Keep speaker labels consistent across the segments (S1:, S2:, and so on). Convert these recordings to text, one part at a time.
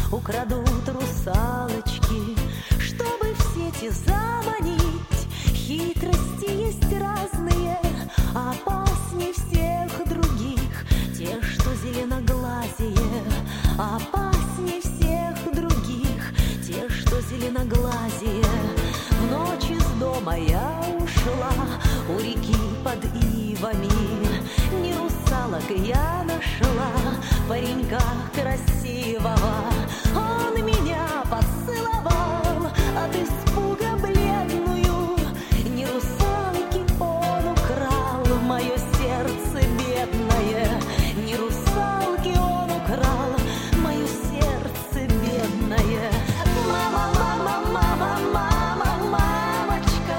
S1: украдут русалочки, чтобы в сети заманить. Хитрости есть разные, опасней всех других те, что зеленоглазие, опасней всех других те, что зеленоглазие. В ночь из дома я ушла у реки под ивами, не русалок я нашла, паренька красивого. Он меня поцеловал от испуга бледную, не русалки он украл мое сердце бедное, не русалки он украл мое сердце бедное. Мама, мама, мама, мама, мамочка,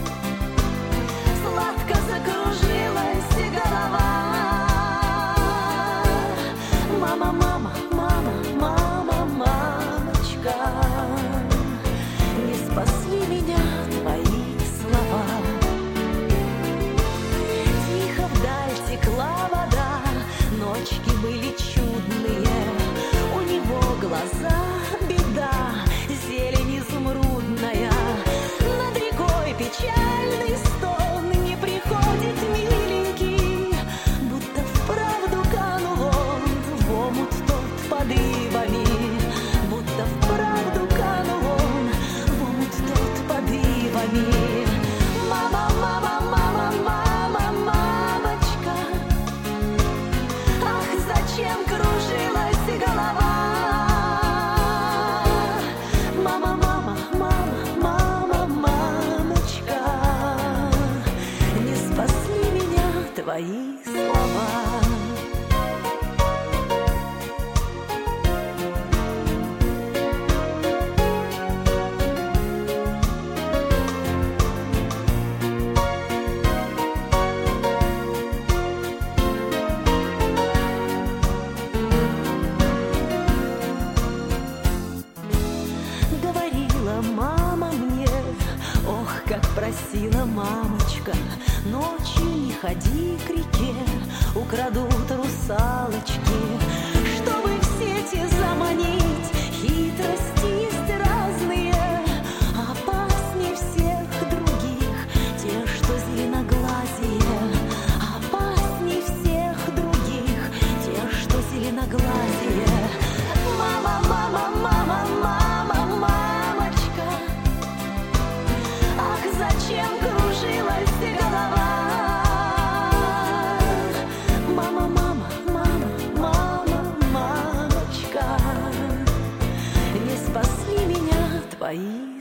S1: сладко закружилась голова. Мама, мама, мама, мама, мамочка, не спасли меня твои слова. Тихо вдаль текла вода, ночки были чудные, у него глаза беда, зелень изумрудная. Над рекой печальный стон, не приходит миленький, будто вправду канул он в омут тот под ивами, будто вправду канул он в омут тот под ивами. Мама, мама, мама, мама, мамочка, ах, зачем кружилась голова? Мама, мама, мама, мама, мамочка, не спасли меня твои слова. Говорила мама мне, ох, как просила мамочка, ночью не ходи к реке, украдут русалочки, чтобы в сети заманить. Хитрости есть разные, опасней всех других те, что зеленоглазие, опасней всех других те, что зеленоглазие. Мама, мама, мама, мама, мамочка, ах, зачем кружилась голова? Мама, мама, мама, мама, мамочка, не спасли меня твои